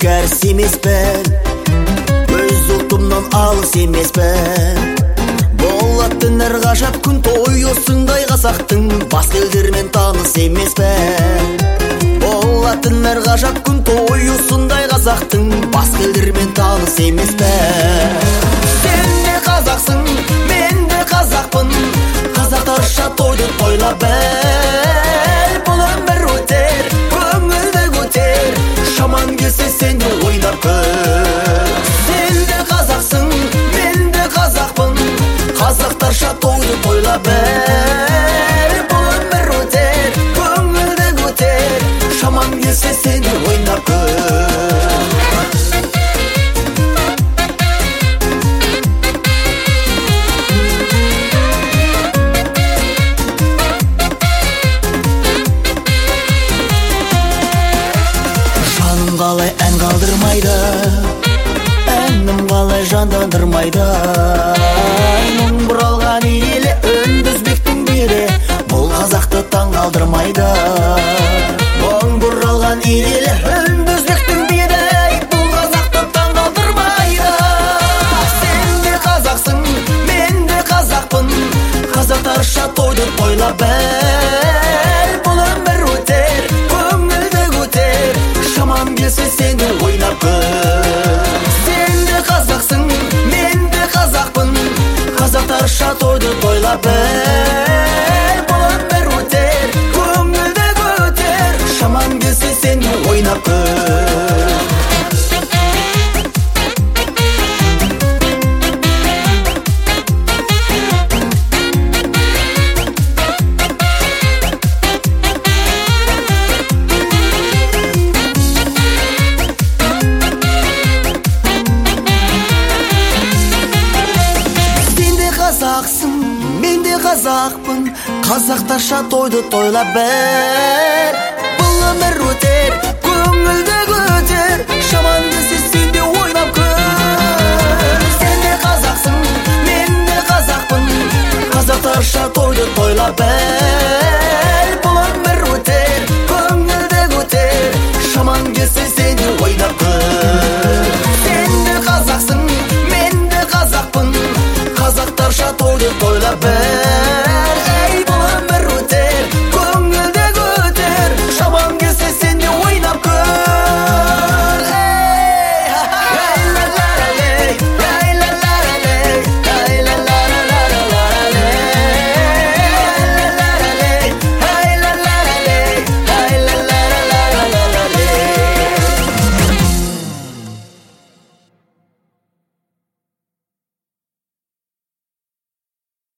кәріс емеспін, өз ұлтымнан алыс емеспін. Болатын әр ғажап күн той осындай қазақтың, басқа елдермен таныс емеспін. Болатын әр ғажап күн той осындай қазақтың, басқа елдермен таныс емеспін. Сен де қазақсың, мен де қазақпын, қазақтарша тойды тойлап біл. Бұл өмір өтер, көңілді көтер, шаман келсе сен де ойнап күл. Сен де қазақсың, мен де қазақпын, қазақтарша тойды тойлап біл. Бұл өмір өтер, көңілді көтер, шаман келсе сен де ойнап күл. Қалай ән қалдырмайды, әнім қалай жандандырмайды. Мұң бұралған елі үндізбектің бері, бұл қазақты таң қалдырмайды. Мұң бұралған елі үндізбектің бері, бұл қазақты таң қалдырмайды. Сен де қазақсың, мен де қазақпын, қазақтарша тойды тойлап біл. Бұл өмір өтер, көңілді көтер, шаман келсе сен де ойнап күл. Сен де қазақсың, мен де қазақпын, қазақтарша тойды тойлап біл. Бұл өмір өтер, көңілді көтер, шаман келсе сен де ойнап күл. Мен де қазақпын, қазақтарша тойды тойлап біл. Бұл өмір өтер, көңілді көтер, шаман келсе сен де ойнап күл. Сен де қазақсың, мен де қазақпын, қазақтарша тойды тойлап біл.